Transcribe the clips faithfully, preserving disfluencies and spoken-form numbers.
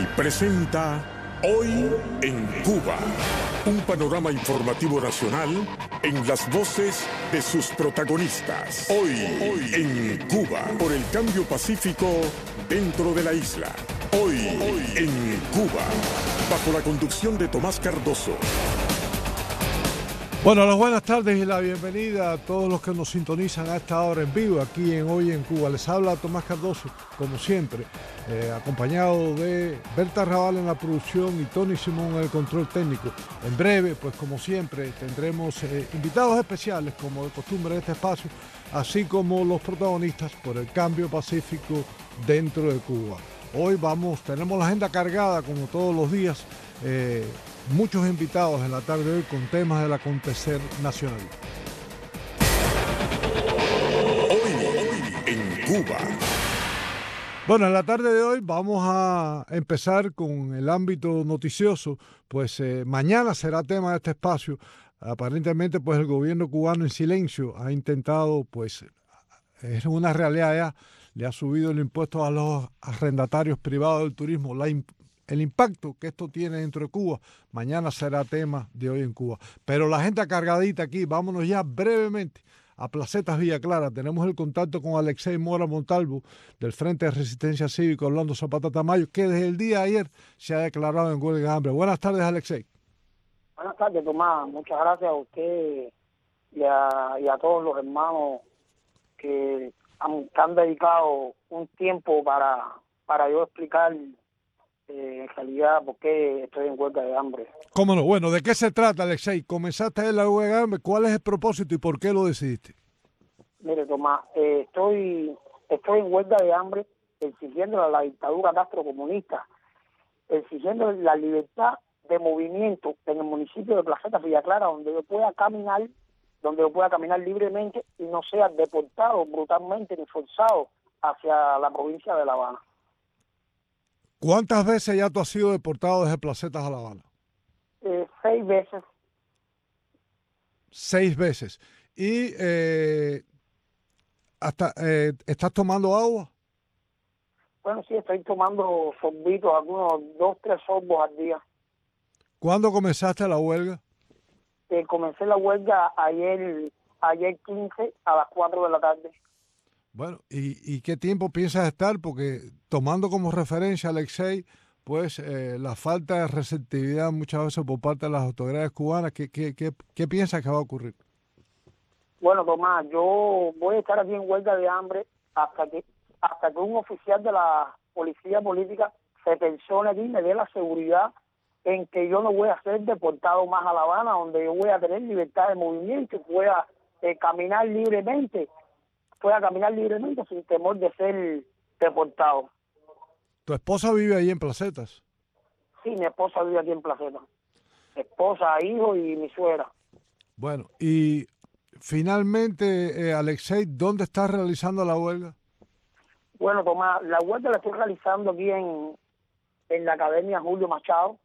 presenta Hoy en Cuba, un panorama informativo nacional en las voces de sus protagonistas. Hoy, Hoy en Cuba, por el cambio pacífico dentro de la isla. Hoy, Hoy en Cuba, bajo la conducción de Tomás Cardoso. Bueno, las buenas tardes y la bienvenida a todos los que nos sintonizan a esta hora en vivo aquí en Hoy en Cuba. Les habla Tomás Cardoso, como siempre, eh, acompañado de Berta Raval en la producción y Tony Simón en el control técnico. En breve, pues como siempre, tendremos eh, invitados especiales, como de costumbre en este espacio, así como los protagonistas por el cambio pacífico dentro de Cuba. Hoy vamos, tenemos la agenda cargada como todos los días, eh, muchos invitados en la tarde de hoy con temas del acontecer nacional. Hoy, hoy en Cuba. Bueno, en la tarde de hoy vamos a empezar con el ámbito noticioso, pues eh, mañana será tema de este espacio. Aparentemente, pues el gobierno cubano en silencio ha intentado, pues es una realidad ya, le ha subido el impuesto a los arrendatarios privados del turismo, la el impacto que esto tiene dentro de Cuba, mañana será tema de Hoy en Cuba. Pero la gente cargadita aquí, vámonos ya brevemente a Placetas Villa Clara. Tenemos el contacto con Alexei Mora Montalvo, del Frente de Resistencia Cívica Orlando Zapata Tamayo, que desde el día de ayer se ha declarado en huelga de hambre. Buenas tardes, Alexei. Buenas tardes, Tomás. Muchas gracias a usted y a, y a todos los hermanos que han, que han dedicado un tiempo para, para yo explicar Eh, en realidad, ¿por qué estoy en huelga de hambre? ¿Cómo no? Bueno, ¿de qué se trata, Alexei? ¿Comenzaste en la huelga de hambre? ¿Cuál es el propósito y por qué lo decidiste? Mire, Tomás, eh, estoy estoy en huelga de hambre exigiendo a la dictadura castrocomunista, exigiendo la libertad de movimiento en el municipio de Placetas Villa Clara, donde yo pueda caminar, donde yo pueda caminar libremente y no sea deportado brutalmente ni forzado hacia la provincia de La Habana. ¿Cuántas veces ya tú has sido deportado desde Placetas a La Habana? Eh, seis veces. Seis veces. ¿Y eh, hasta eh, estás tomando agua? Bueno, sí, estoy tomando sorbitos, algunos dos, tres sorbos al día. ¿Cuándo comenzaste la huelga? Eh, comencé la huelga ayer, ayer quince a las cuatro de la tarde. Bueno, ¿y, y qué tiempo piensas estar? Porque tomando como referencia, Alexei, pues eh, la falta de receptividad muchas veces por parte de las autoridades cubanas, ¿qué, qué, qué, qué piensas que va a ocurrir? Bueno, Tomás, yo voy a estar aquí en huelga de hambre hasta que hasta que un oficial de la policía política se persone aquí y me dé la seguridad en que yo no voy a ser deportado más a La Habana, donde yo voy a tener libertad de movimiento y pueda eh, caminar libremente. pueda caminar libremente sin temor de ser deportado. ¿Tu esposa vive ahí en Placetas? Sí, mi esposa vive aquí en Placetas. Mi esposa, hijo y mi suegra. Bueno, y finalmente, eh, Alexei, ¿dónde estás realizando la huelga? Bueno, Tomás, la huelga la estoy realizando aquí en, en la Academia Julio Machado,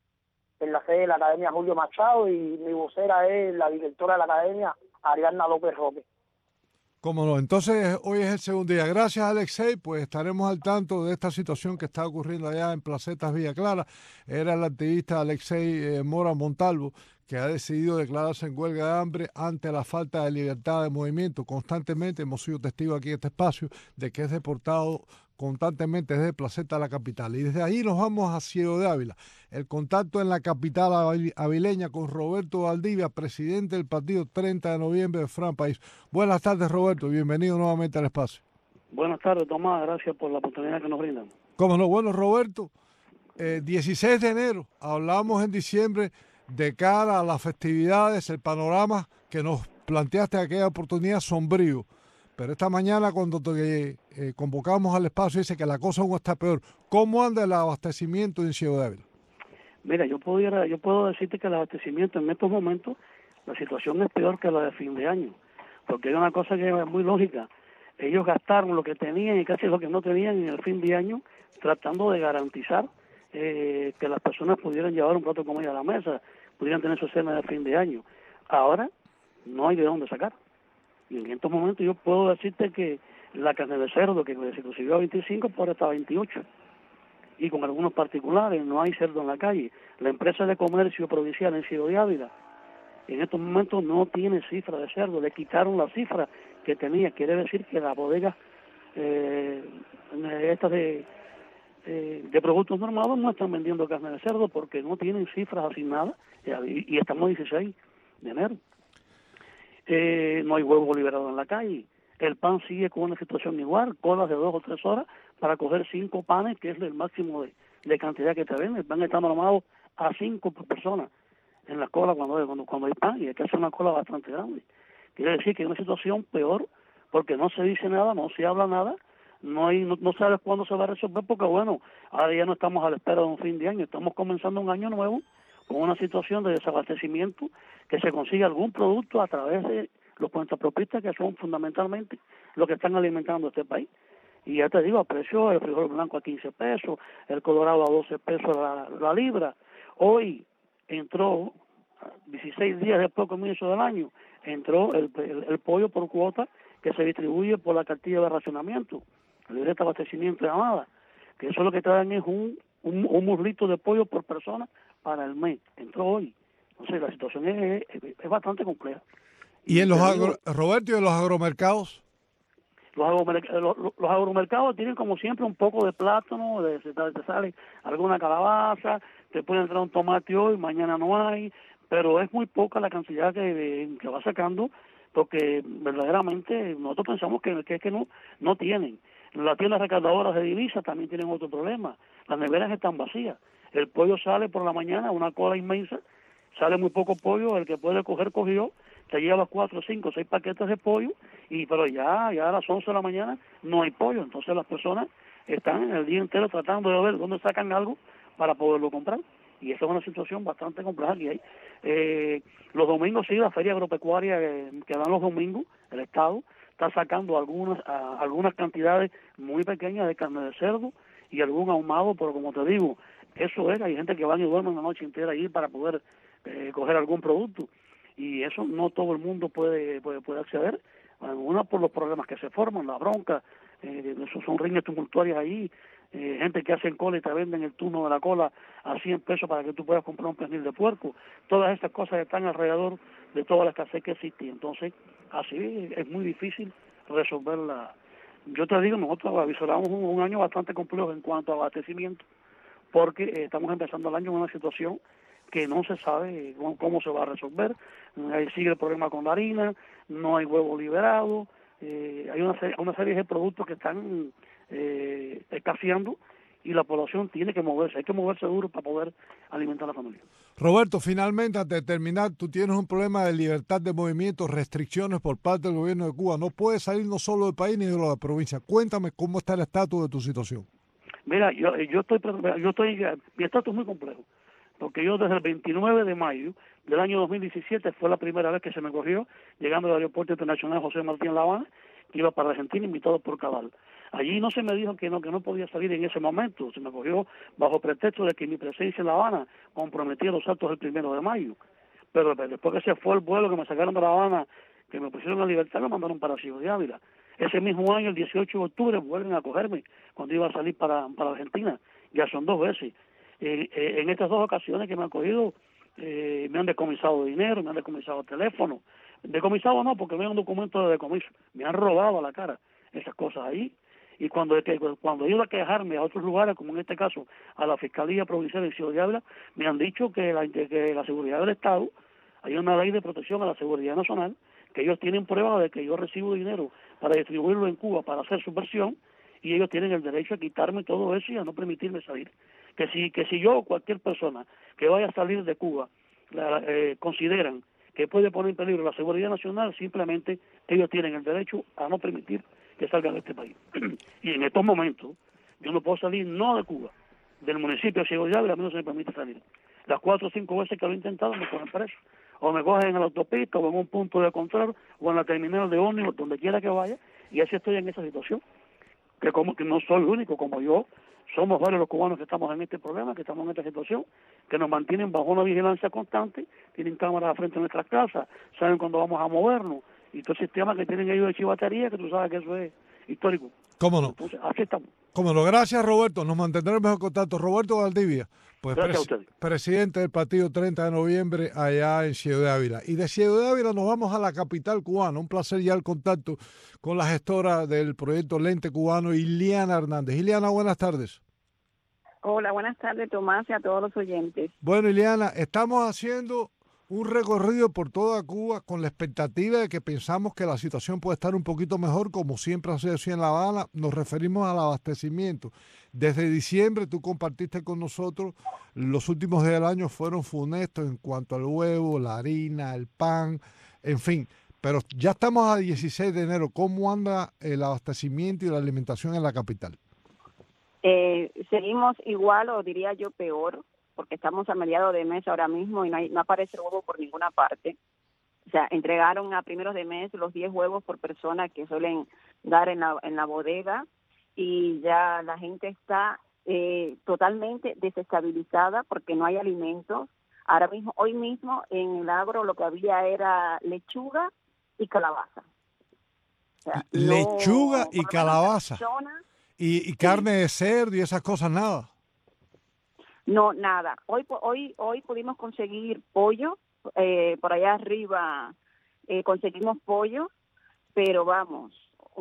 en la sede de la Academia Julio Machado, y mi vocera es la directora de la Academia, Ariadna López Roque. Cómo no, entonces hoy es el segundo día. Gracias, Alexei, pues estaremos al tanto de esta situación que está ocurriendo allá en Placetas Villa Clara. Era el activista Alexei eh, Mora Montalvo, que ha decidido declararse en huelga de hambre ante la falta de libertad de movimiento. Constantemente hemos sido testigos aquí en este espacio de que es deportado constantemente desde Placeta a la capital. Y desde ahí nos vamos a Ciego de Ávila. El contacto en la capital avileña con Roberto Valdivia, presidente del partido treinta de noviembre de Fran País. Buenas tardes, Roberto. Bienvenido nuevamente al espacio. Buenas tardes, Tomás. Gracias por la oportunidad que nos brindan. Cómo no. Bueno, Roberto, eh, dieciséis de enero, hablamos en diciembre de cara a las festividades, el panorama que nos planteaste aquella oportunidad sombrío. Pero esta mañana cuando te eh, convocamos al espacio dice que la cosa aún está peor. ¿Cómo anda el abastecimiento en Ciego de Ávila? Mira, yo pudiera, yo puedo decirte que el abastecimiento en estos momentos, la situación es peor que la de fin de año, porque hay una cosa que es muy lógica. Ellos gastaron lo que tenían y casi lo que no tenían en el fin de año, tratando de garantizar eh, que las personas pudieran llevar un plato de comida a la mesa, pudieran tener su cena de fin de año. Ahora no hay de dónde sacar. Y en estos momentos yo puedo decirte que la carne de cerdo, que se subió a veinticinco, por ahora está a veintiocho. y con algunos particulares, no hay cerdo en la calle. La empresa de comercio provincial en Ciudad de Ávila en estos momentos no tiene cifra de cerdo, le quitaron la cifra que tenía, quiere decir que las bodegas eh, estas de, eh, de productos normados no están vendiendo carne de cerdo porque no tienen cifras asignadas, y, y estamos dieciséis de enero. Eh, no hay huevos liberados en la calle, el pan sigue con una situación igual, colas de dos o tres horas para coger cinco panes, que es el máximo de, de cantidad que te venden. El pan está normado a cinco por persona en la cola cuando, cuando, cuando hay pan, y hay que hacer una cola bastante grande. Quiere decir que hay una situación peor, porque no se dice nada, no se habla nada, no hay no, no sabes cuándo se va a resolver, porque bueno, ahora ya no estamos a la espera de un fin de año, estamos comenzando un año nuevo con una situación de desabastecimiento, que se consigue algún producto a través de los cuentapropistas, que son fundamentalmente los que están alimentando este país. Y ya te digo, a precio, el frijol blanco a quince pesos, el colorado a doce pesos la, la libra. Hoy entró, dieciséis días después del comienzo del año, entró el, el, el pollo por cuota que se distribuye por la cartilla de racionamiento, el libre de abastecimiento de Amada, que eso lo que traen es un, un, un muslito de pollo por persona para el mes. Entró hoy. Entonces la situación es, es, es bastante compleja. ¿Y en los agro, Roberto, y en los agromercados? Los, agromerc los, los agromercados tienen como siempre un poco de plátano, de, te, te sale alguna calabaza, te puede entrar un tomate hoy, mañana no hay, pero es muy poca la cantidad que, que va sacando, porque verdaderamente nosotros pensamos que, que, que no, no tienen. Las tiendas recaudadoras de divisas también tienen otro problema, las neveras están vacías, el pollo sale por la mañana, una cola inmensa, sale muy poco pollo, el que puede coger cogió, te lleva cuatro, cinco, seis paquetes de pollo, y pero ya, ya a las once de la mañana no hay pollo, entonces las personas están el día entero tratando de ver dónde sacan algo para poderlo comprar, y esa es una situación bastante compleja que hay. Eh, los domingos sí, la feria agropecuaria que, que dan los domingos, el Estado está sacando algunas a, algunas cantidades muy pequeñas de carne de cerdo y algún ahumado, pero como te digo, eso es, hay gente que va y duerme una noche entera ahí para poder eh, coger algún producto, y eso no todo el mundo puede puede, puede acceder, una por los problemas que se forman, la bronca, eh, esos son riñas tumultuarias ahí, eh, gente que hacen cola y te venden el turno de la cola a cien pesos para que tú puedas comprar un pernil de puerco, todas estas cosas están alrededor de toda la escasez que existe, entonces así es muy difícil resolverla. Yo te digo, nosotros avisoramos un, un año bastante complejo en cuanto a abastecimiento, porque eh, estamos empezando el año en una situación que no se sabe cómo, cómo se va a resolver. Ahí sigue el problema con la harina, no hay huevo liberado, eh, hay una serie, una serie de productos que están eh, escaseando, y la población tiene que moverse, hay que moverse duro para poder alimentar a la familia. Roberto, finalmente, antes de terminar, tú tienes un problema de libertad de movimiento, restricciones por parte del gobierno de Cuba. No puedes salir no solo del país ni de la provincia. Cuéntame cómo está el estatus de tu situación. Mira, yo, yo estoy, yo estoy, mi estatus es muy complejo, porque yo desde el veintinueve de mayo del año dos mil diecisiete fue la primera vez que se me cogió llegando al aeropuerto internacional José Martí en La Habana, que iba para Argentina, invitado por Cabal. Allí no se me dijo que no que no podía salir en ese momento, se me cogió bajo pretexto de que mi presencia en La Habana comprometía los actos del primero de mayo, pero después que se fue el vuelo, que me sacaron de La Habana, que me pusieron en libertad, me mandaron para Ciudad de Ávila. Ese mismo año, el dieciocho de octubre, vuelven a cogerme cuando iba a salir para, para Argentina, ya son dos veces. Eh, eh, en estas dos ocasiones que me han cogido, eh, me han decomisado dinero, me han decomisado teléfono. Decomisado no, porque me han un documento de decomiso. Me han robado a la cara esas cosas ahí. Y cuando, cuando iba a quejarme a otros lugares, como en este caso a la Fiscalía Provincial de Ciudad de Ávila, me han dicho que la, que la seguridad del Estado, hay una ley de protección a la seguridad nacional, que ellos tienen pruebas de que yo recibo dinero para distribuirlo en Cuba para hacer subversión, y ellos tienen el derecho a quitarme todo eso y a no permitirme salir. Que si que si yo o cualquier persona que vaya a salir de Cuba la, eh, consideran que puede poner en peligro la seguridad nacional, simplemente ellos tienen el derecho a no permitir que salgan de este país. Y en estos momentos yo no puedo salir no de Cuba, del municipio de Ciudad de Ávila, a mí no se me permite salir. Las cuatro o cinco veces que lo he intentado me ponen preso, o me cogen en la autopista, o en un punto de control, o en la terminal de ómnibus, donde quiera que vaya, y así estoy en esa situación. Que como que no soy el único, como yo, somos varios los cubanos que estamos en este problema, que estamos en esta situación, que nos mantienen bajo una vigilancia constante, tienen cámaras frente a nuestras casas, saben cuándo vamos a movernos, y todo el sistema que tienen ellos de chivatería, que tú sabes que eso es histórico. ¿Cómo no? Entonces, así estamos. Cómo no. Gracias, Roberto. Nos mantendremos en contacto. Roberto Valdivia, pues Gracias pres a ustedes. presidente del partido treinta de noviembre allá en Ciudad de Ávila. Y de Ciudad de Ávila nos vamos a la capital cubana. Un placer ya el contacto con la gestora del proyecto Lente Cubano, Iliana Hernández. Iliana, buenas tardes. Hola, buenas tardes, Tomás, y a todos los oyentes. Bueno, Iliana, estamos haciendo un recorrido por toda Cuba con la expectativa de que pensamos que la situación puede estar un poquito mejor, como siempre ha sido así en La Habana. Nos referimos al abastecimiento. Desde diciembre tú compartiste con nosotros, los últimos días del año fueron funestos en cuanto al huevo, la harina, el pan, en fin. Pero ya estamos a dieciséis de enero. ¿Cómo anda el abastecimiento y la alimentación en la capital? Eh, seguimos igual, o diría yo peor, porque estamos a mediados de mes ahora mismo y no, hay, no aparece huevo por ninguna parte. O sea, entregaron a primeros de mes los diez huevos por persona que suelen dar en la, en la bodega, y ya la gente está eh, totalmente desestabilizada porque no hay alimentos. Ahora mismo, hoy mismo en el agro lo que había era lechuga y calabaza. O sea, lechuga no, y calabaza. Persona, y, y carne sí. de cerdo y esas cosas, nada. No, nada. Hoy hoy hoy pudimos conseguir pollo, eh, por allá arriba eh, conseguimos pollo, pero vamos,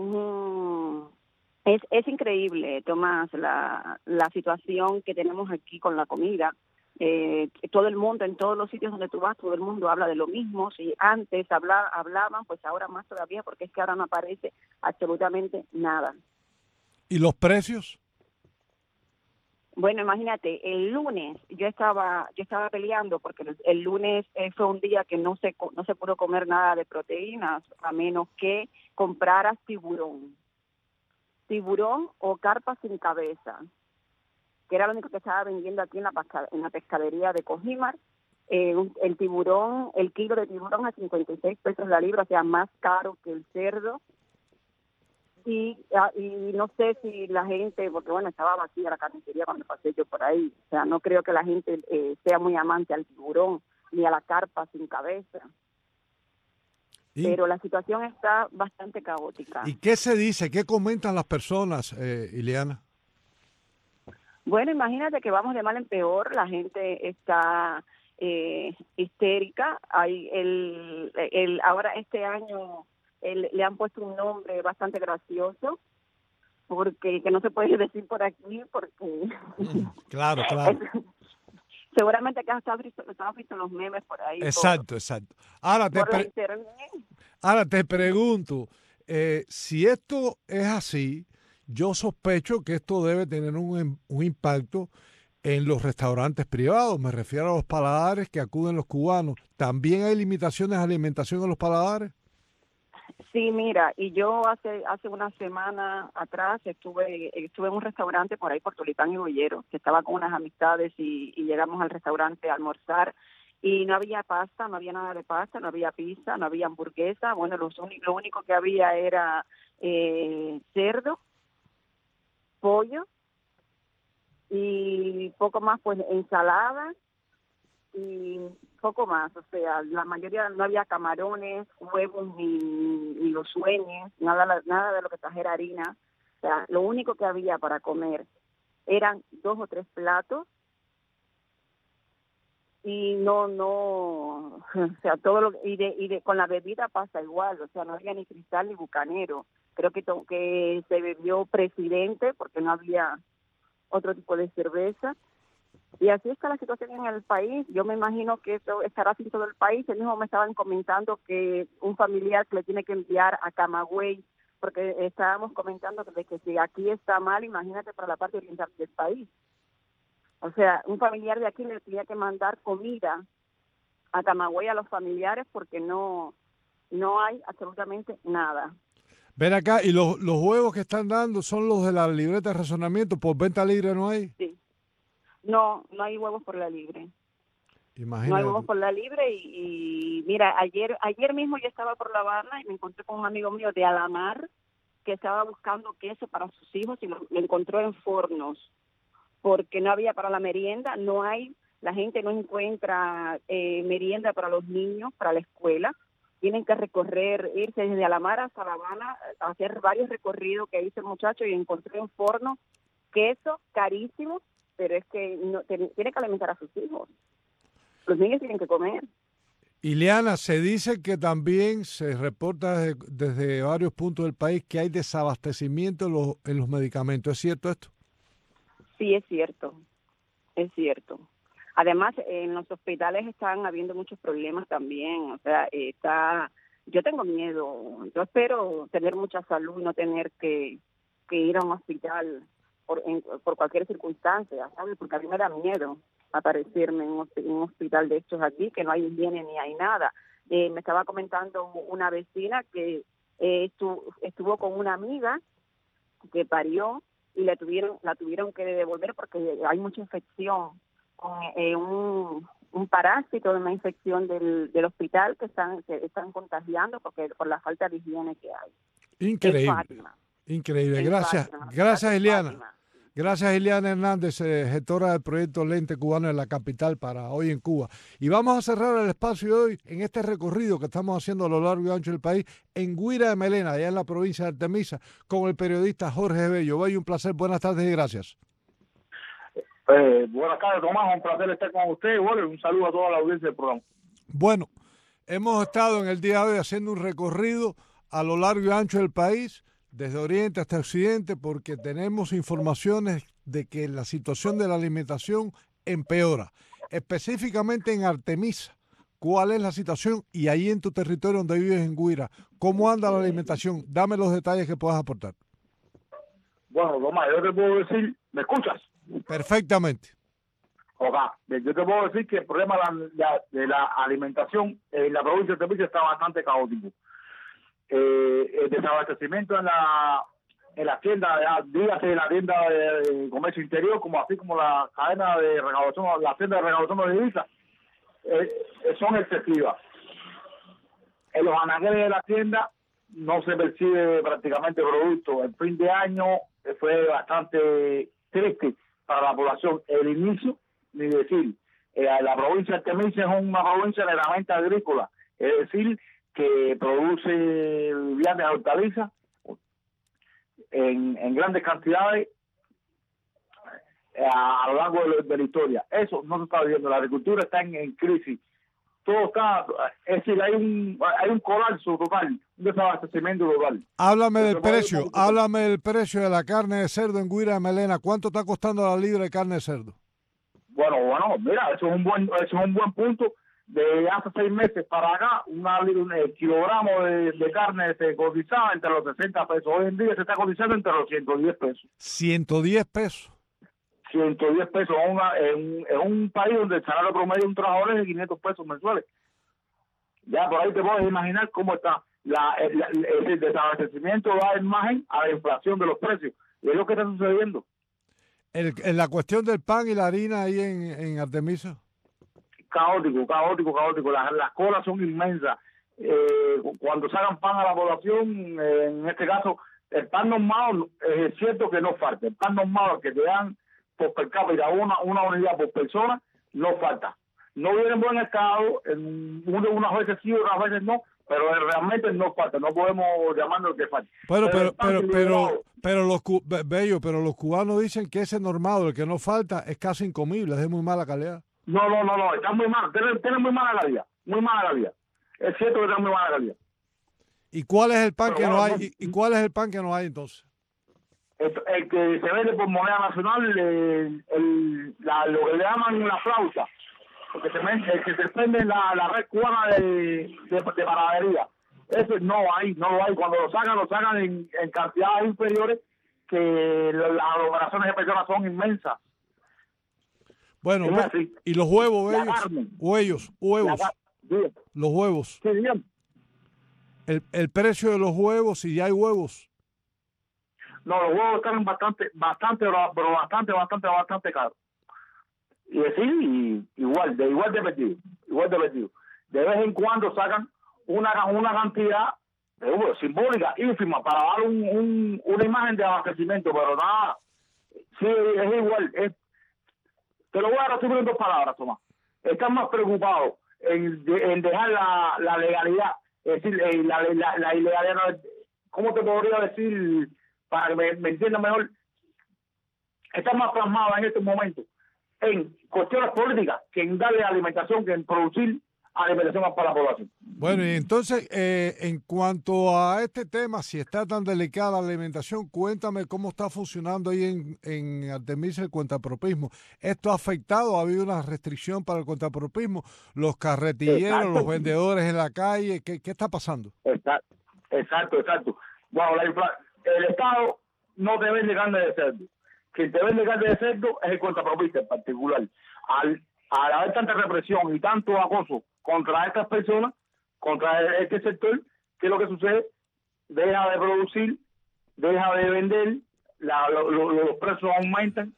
um, es es increíble, Tomás, la, la situación que tenemos aquí con la comida. Eh, todo el mundo, en todos los sitios donde tú vas, todo el mundo habla de lo mismo. Si antes habla, hablaban, pues ahora más todavía, porque es que ahora no aparece absolutamente nada. ¿Y los precios? Bueno, imagínate, el lunes yo estaba yo estaba peleando porque el, el lunes eh, fue un día que no se no se pudo comer nada de proteínas, a menos que compraras tiburón. Tiburón o carpa sin cabeza, que era lo único que estaba vendiendo aquí en la, pesca, en la pescadería de Cojimar. Eh, un, el tiburón, el kilo de tiburón a cincuenta y seis pesos la libra, o sea, más caro que el cerdo. Y, y no sé si la gente, porque bueno, estaba vacía la carnicería cuando pasé yo por ahí, o sea, no creo que la gente eh, sea muy amante al tiburón ni a la carpa sin cabeza. ¿Y? Pero la situación está bastante caótica. ¿Y qué se dice? ¿Qué comentan las personas, eh, Iliana? Bueno, imagínate que vamos de mal en peor, la gente está eh, histérica. Hay el, el ahora este año el, le han puesto un nombre bastante gracioso, porque que no se puede decir por aquí, porque claro, claro. Seguramente que has visto, has visto los memes por ahí. Exacto, por, exacto. Ahora te, pre ahora te pregunto, eh, si esto es así, yo sospecho que esto debe tener un, un impacto en los restaurantes privados. Me refiero a los paladares que acuden los cubanos. ¿También hay limitaciones de alimentación en los paladares? Sí, mira, y yo hace hace una semana atrás estuve estuve en un restaurante por ahí por Tulipán y Bollero, que estaba con unas amistades y, y llegamos al restaurante a almorzar y no había pasta, no había nada de pasta, no había pizza, no había hamburguesa. Bueno, lo, lo único que había era eh, cerdo, pollo y poco más, pues ensalada y poco más. O sea, la mayoría no había camarones, huevos ni, ni los sueños, nada, nada de lo que trajera harina. O sea, lo único que había para comer eran dos o tres platos y no, no, o sea, todo lo y de, y de con la bebida pasa igual. O sea, no había ni Cristal ni Bucanero. Creo que, to, que se bebió Presidente porque no había otro tipo de cerveza. Y así está la situación en el país. Yo me imagino que esto estará así en todo el país. El mismo me estaban comentando que un familiar que le tiene que enviar a Camagüey, porque estábamos comentando de que si aquí está mal, imagínate para la parte oriental del país. O sea, un familiar de aquí le tenía que mandar comida a Camagüey a los familiares porque no, no hay absolutamente nada. Ven acá, ¿y los, los huevos que están dando son los de la libreta de razonamiento? ¿Por venta libre no hay? Sí. No, no hay huevos por la libre. Imagínate. No hay huevos por la libre y, y mira, ayer ayer mismo yo estaba por La Habana y me encontré con un amigo mío de Alamar que estaba buscando queso para sus hijos y lo, lo encontró en Fornos porque no había para la merienda, no hay, la gente no encuentra eh, merienda para los niños, para la escuela. tienen que recorrer, irse desde Alamar hasta La Habana, hacer varios recorridos que hizo el muchacho y encontré un forno, queso carísimo, pero es que no, tiene que alimentar a sus hijos. Los niños tienen que comer. Ileana, se dice que también se reporta desde, desde varios puntos del país que hay desabastecimiento en los, en los medicamentos. ¿Es cierto esto? Sí, es cierto, es cierto. Además, en los hospitales están habiendo muchos problemas también. O sea, está, yo tengo miedo. Yo espero tener mucha salud, no tener que, que ir a un hospital por, en, por cualquier circunstancia, ¿sabes? Porque a mí me da miedo aparecerme en un, en un hospital de estos aquí, que no hay higiene ni hay nada. Eh, me estaba comentando una vecina que eh, estuvo, estuvo con una amiga que parió y le tuvieron, la tuvieron que devolver porque hay mucha infección con eh, un, un parásito de una infección del, del hospital que están que están contagiando porque por la falta de higiene que hay. Increíble, increíble. Gracias, gracias Ileana. Fátima. Gracias Ileana Hernández, eh, gestora del proyecto Lente Cubano en la capital para Hoy en Cuba. Y vamos a cerrar el espacio de hoy en este recorrido que estamos haciendo a lo largo y ancho del país en Guira de Melena, allá en la provincia de Artemisa, con el periodista Jorge Bello. Bello, un placer, buenas tardes y gracias. Eh, buenas tardes, Tomás, un placer estar con usted. Bueno, un saludo a toda la audiencia del programa. Bueno, hemos estado en el día de hoy haciendo un recorrido a lo largo y ancho del país, desde oriente hasta occidente, porque tenemos informaciones de que la situación de la alimentación empeora, específicamente en Artemisa. ¿Cuál es la situación? Y ahí en tu territorio donde vives en Guira, ¿cómo anda la alimentación? Dame los detalles que puedas aportar. Bueno, Tomás, yo te puedo decir, ¿me escuchas? Perfectamente. Ok, yo te puedo decir que el problema de la, de la alimentación en la provincia de Artemisa está bastante caótico. Eh, el desabastecimiento en la en la tienda, dígase en la tienda de comercio interior, como así como la cadena de recaudación, la tienda de recaudación de divisas, eh, son excesivas. En los anaqueles de la tienda no se percibe prácticamente producto. El fin de año fue bastante triste para la población. El inicio, ni decir, eh, la provincia de Artemisa es una provincia meramente agrícola, es decir, que produce viandas de hortalizas en, en grandes cantidades eh, a, a lo largo de, de la historia. Eso no se está viendo. La agricultura está en, en crisis. Todo está, es decir, hay un hay un colapso total, un desabastecimiento total. Háblame del precio, háblame del precio de la carne de cerdo en Guira de Melena. ¿Cuánto está costando la libra de carne de cerdo? Bueno, bueno, mira, eso es un buen, eso es un buen punto. De hace seis meses para acá, una, un kilogramo de, de carne se cotizaba entre los sesenta pesos. Hoy en día se está cotizando entre los ciento diez pesos. ciento diez pesos. ciento diez pesos una, en, en un país donde el salario promedio de un trabajador es de quinientos pesos mensuales. Ya por ahí te puedes imaginar cómo está. La, el, el, el desabastecimiento da imagen a la inflación de los precios. Y es lo que está sucediendo. El, en la cuestión del pan y la harina ahí en, en Artemisa. Caótico, caótico, caótico. Las, las colas son inmensas. Eh, cuando sacan pan a la población, eh, en este caso, el pan normal, eh, es cierto que no falta. El pan normal que te dan por per cápita una, una unidad por persona, no falta. No viene en buen estado, en, unas veces sí, otras veces no, pero realmente no falta. No podemos llamarlo que falta. Bueno, pero, pero, pero, pero, pero los bello, pero los cubanos dicen que ese normado, el que no falta, es casi incomible, es de muy mala calidad. No, no, no, no, está muy mal, tiene, tiene muy mala calidad, muy mala calidad. Es cierto que está muy mala calidad. ¿Y cuál es el pan Pero que bueno, no hay? no, ¿Y, ¿Y cuál es el pan que no hay entonces? El, el que se vende por moneda nacional, el, el, la, lo que le llaman la flauta, porque se vende, el que se vende en la, la red cubana de, de, de panadería. Ese no hay, no lo hay. Cuando lo sacan, lo sacan en, en cantidades inferiores, que las aglomeraciones de personas son inmensas. Bueno, y los huevos, ellos, huevos, huevos, la, los huevos. Sí, bien. El, el precio de los huevos, si ya hay huevos. No, los huevos están bastante, bastante, pero bastante, bastante, bastante caros. Y sí, igual, de igual de perdido, igual de perdido. De vez en cuando sacan una, una cantidad de huevos simbólica, ínfima, para dar un, un, una imagen de abastecimiento, pero nada, sí, es igual, es. Te lo voy a resumir en dos palabras, Tomás. Están más preocupados en, en dejar la, la legalidad es decir, eh, la, la, la ilegalidad, ¿cómo te podría decir para que me, me entiendan mejor? Está más plasmada en este momento en cuestiones políticas que en darle alimentación, que en producir alimentación para la población. Bueno, y entonces, eh, en cuanto a este tema, si está tan delicada la alimentación, cuéntame cómo está funcionando ahí en, en Artemisa el cuentapropismo. ¿Esto ha afectado? ¿Ha habido una restricción para el cuentapropismo? ¿Los carretilleros, exacto, los vendedores en la calle? ¿Qué, qué está pasando? Exacto, exacto, exacto. Bueno, la infla... el Estado no te vende carne de cerdo. Quien te vende carne de cerdo es el cuentapropista en particular. Al, al haber tanta represión y tanto acoso contra estas personas, contra este sector, ¿qué es lo que sucede? Deja de producir, deja de vender, la, lo, lo, los precios aumentan,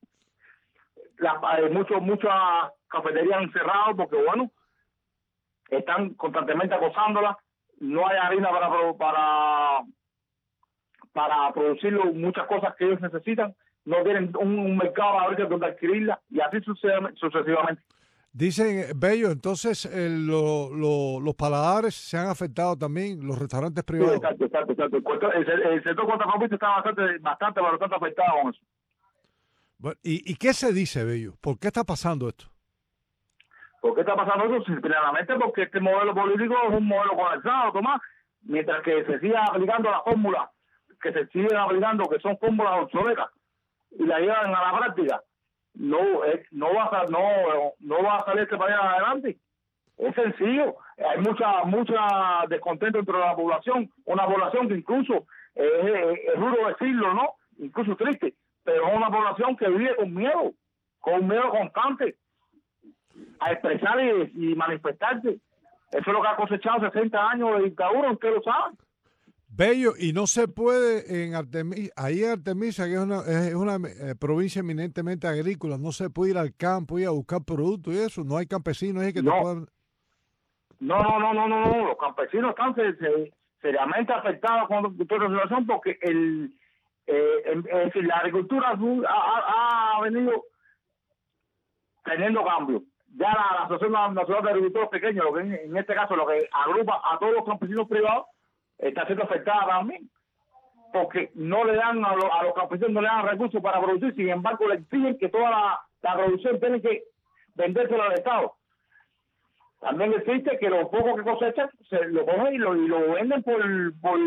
la, eh, muchos muchas cafeterías han cerrado porque, bueno, están constantemente acosándolas, no hay harina para para para producir muchas cosas que ellos necesitan, no tienen un, un mercado a ver donde adquirirla, y así sucesivamente. Dicen, Bello, entonces eh, lo, lo, los paladares se han afectado también, los restaurantes privados. Sí, exacto, exacto, exacto. El, el sector cuentapropista está bastante, bastante, bastante afectado con eso. Bueno, ¿y, ¿Y qué se dice, Bello? ¿Por qué está pasando esto? ¿Por qué está pasando eso? Simplemente porque este modelo político es un modelo colapsado, Tomás, mientras que se siga aplicando la fórmula, que se siguen aplicando, que son fórmulas obsoletas, y la llevan a la práctica, no eh, no va a no no va a salir este país adelante. Es sencillo. Hay mucha mucha descontento entre la población, una población que incluso eh, es duro decirlo, no, incluso triste, pero es una población que vive con miedo, con miedo constante a expresar y, y manifestarse. Eso es lo que ha cosechado sesenta años de dictadura, usted lo sabe. Bello, y no se puede en Artemisa, ahí en Artemisa, que es una, es una eh, provincia eminentemente agrícola, no se puede ir al campo y a buscar productos y eso, no hay campesinos ahí que no. te puedan... No, no, no, no, no, no, los campesinos están se, se, seriamente afectados con toda la situación porque el, eh, es decir, la agricultura ha, ha, ha venido teniendo cambios. Ya la, la Asociación Nacional de Agricultores Pequeños, lo que en, en este caso lo que agrupa a todos los campesinos privados, está siendo afectada también, porque no le dan a, lo, a los campesinos no le dan recursos para producir, sin embargo le exigen que toda la, la producción tiene que vendérsela al Estado. También existe que lo poco que cosechan se lo cogen y lo, y lo venden por por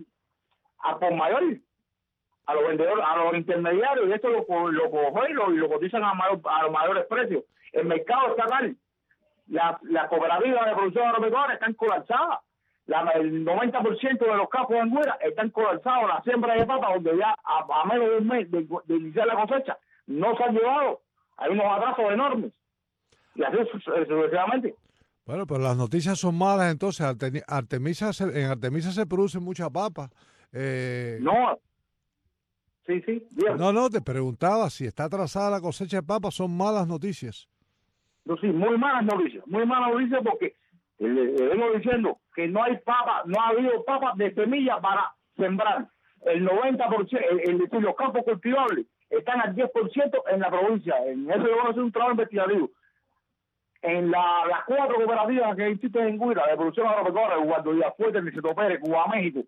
a por mayor a los vendedores, a los intermediarios, y esto lo, lo cogen y lo, y lo cotizan a, mayor, a los mayores precios. El mercado está mal, las la cooperativas de producción agropecuaria están colapsadas. La, el noventa por ciento de los campos de Anguera están colapsados. La siembra de papa, donde ya a, a menos de un mes de, de iniciar la cosecha, no se han llevado. Hay unos atrasos enormes. Y así sucesivamente. Bueno, pero las noticias son malas entonces. Artemisa se, en Artemisa se produce mucha papa. Eh... No. Sí, sí. Bien. No, no, te preguntaba si está atrasada la cosecha de papa, son malas noticias. No, sí, muy malas noticias. Muy malas noticias porque le, le vengo diciendo que no hay papa, no ha habido papas de semilla para sembrar. El noventa por ciento, es decir, los campos cultivables están al diez por ciento en la provincia. En eso vamos a hacer un trabajo investigativo. En la, las cuatro cooperativas que existen en Guira, de producción agropecuaria, Guardo Villafuerte, Niceto Pérez, Cuba México,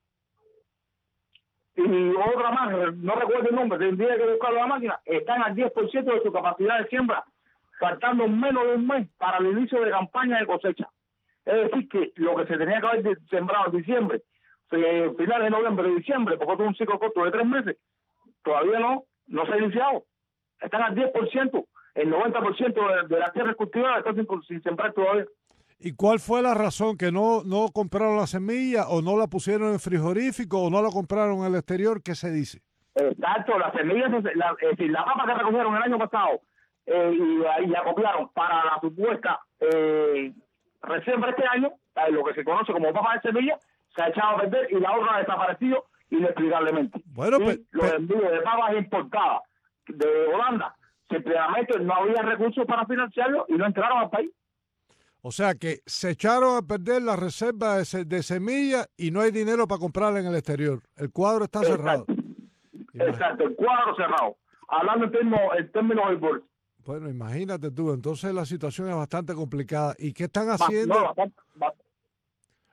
y otra más, no recuerdo el nombre, tendría que buscar la máquina, están al diez por ciento de su capacidad de siembra, faltando menos de un mes para el inicio de campaña de cosecha. Es decir, que lo que se tenía que haber sembrado en diciembre, finales de noviembre, diciembre, porque es un ciclo corto de tres meses, todavía no, no se ha iniciado. Están al diez por ciento. El noventa por ciento de, de las tierras cultivadas están sin, sin sembrar todavía. ¿Y cuál fue la razón? ¿Que no no compraron la semilla o no la pusieron en frigorífico o no la compraron en el exterior? ¿Qué se dice? Exacto, las semillas, la, es decir, la papa que recogieron el año pasado eh, y, y la copiaron para la supuesta eh, resiembra este año, eh, lo que se conoce como papa de semilla, se ha echado a perder y la otra ha desaparecido inexplicablemente. Bueno, y pe, los pe, envíos de papas importadas de Holanda, simplemente no había recursos para financiarlo y no entraron al país. O sea que se echaron a perder la reserva de, de semillas y no hay dinero para comprarla en el exterior. El cuadro está Exacto. cerrado. Exacto, el cuadro cerrado. Hablando en términos, en términos del bolso. Bueno, imagínate tú, entonces la situación es bastante complicada. ¿Y qué están haciendo? No, bastante, bastante.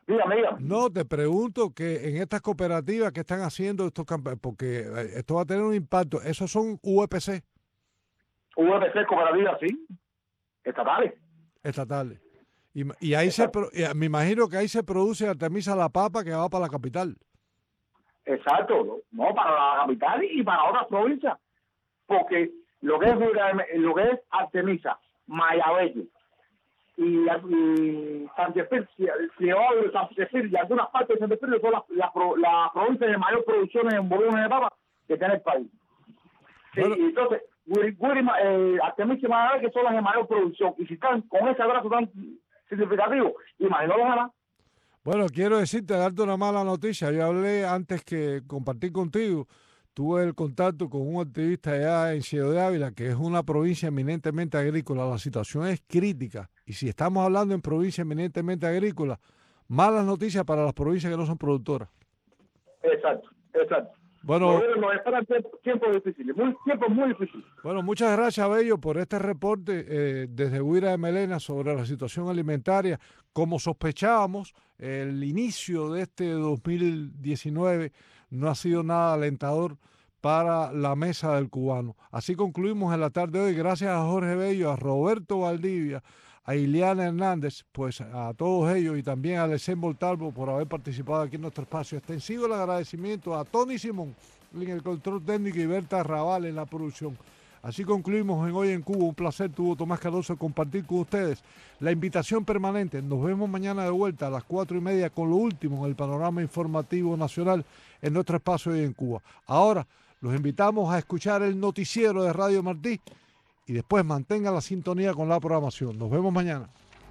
Dígame, dígame. No, te pregunto que en estas cooperativas que están haciendo estos campesinos, porque esto va a tener un impacto, ¿esos son U E P C? U E P C, cooperativas, sí, estatales. Estatales. Y, y ahí se, y me imagino que ahí se produce Artemisa la papa que va para la capital. Exacto, no, para la capital y para otras provincias, porque lo que es lo que es Artemisa, Mayabello y, y Santespíritu, Santespíritu y algunas partes de Santespíritu son las la, la, la provincias de mayor producción en volumen de papa que tiene el país. Sí, bueno. Y entonces, eh, Artemisa y Mayabello que son las de mayor producción, y si están con ese abrazo tan significativo, imagino los ganas. Bueno, quiero decirte, darte una mala noticia. Yo hablé antes que compartir contigo, tuve el contacto con un activista allá en Ciudad de Ávila, que es una provincia eminentemente agrícola. La situación es crítica. Y si estamos hablando en provincia eminentemente agrícola, malas noticias para las provincias que no son productoras. Exacto, exacto. Bueno, nos esperan tiempos difíciles, muy, tiempos muy difíciles. Bueno, muchas gracias, Bello, por este reporte eh, desde Guira de Melena sobre la situación alimentaria. Como sospechábamos, el inicio de este dos mil diecinueve no ha sido nada alentador para la mesa del cubano. Así concluimos en la tarde de hoy. Gracias a Jorge Bello, a Roberto Valdivia, a Ileana Hernández, pues a todos ellos, y también a Lecén Voltalvo por haber participado aquí en nuestro espacio. Extensivo el agradecimiento a Tony Simón en el control técnico y Berta Raval en la producción. Así concluimos en Hoy en Cuba. Un placer tuvo Tomás Cardoso compartir con ustedes la invitación permanente. Nos vemos mañana de vuelta a las cuatro y media con lo último en el panorama informativo nacional en nuestro espacio Hoy en Cuba. Ahora los invitamos a escuchar el noticiero de Radio Martí y después mantenga la sintonía con la programación. Nos vemos mañana.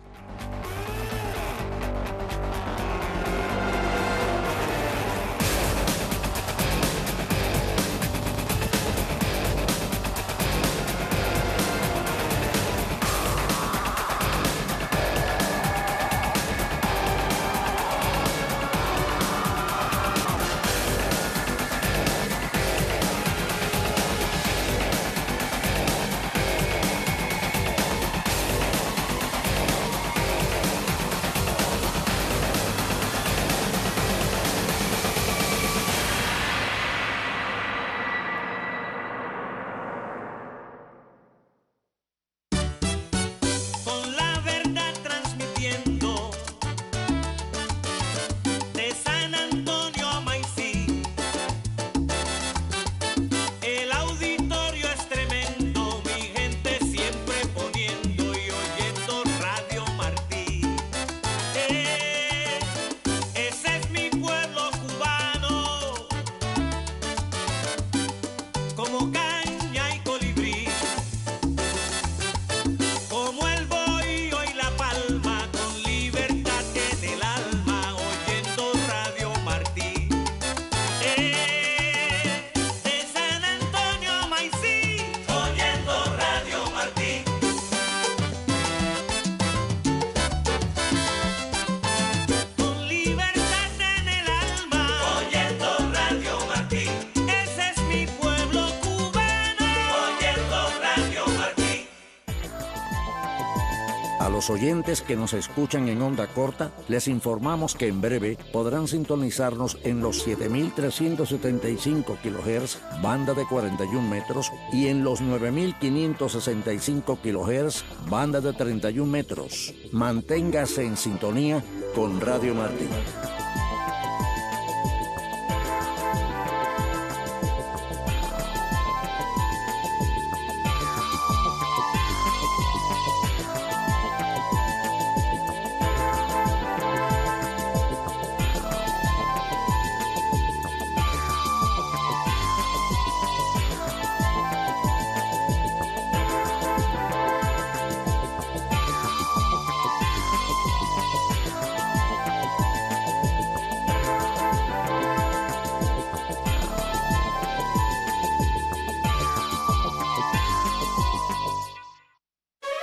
A los oyentes que nos escuchan en onda corta, les informamos que en breve podrán sintonizarnos en los siete mil trescientos setenta y cinco kilohertz, banda de cuarenta y un metros, y en los nueve mil quinientos sesenta y cinco kilohertz, banda de treinta y un metros. Manténgase en sintonía con Radio Martí.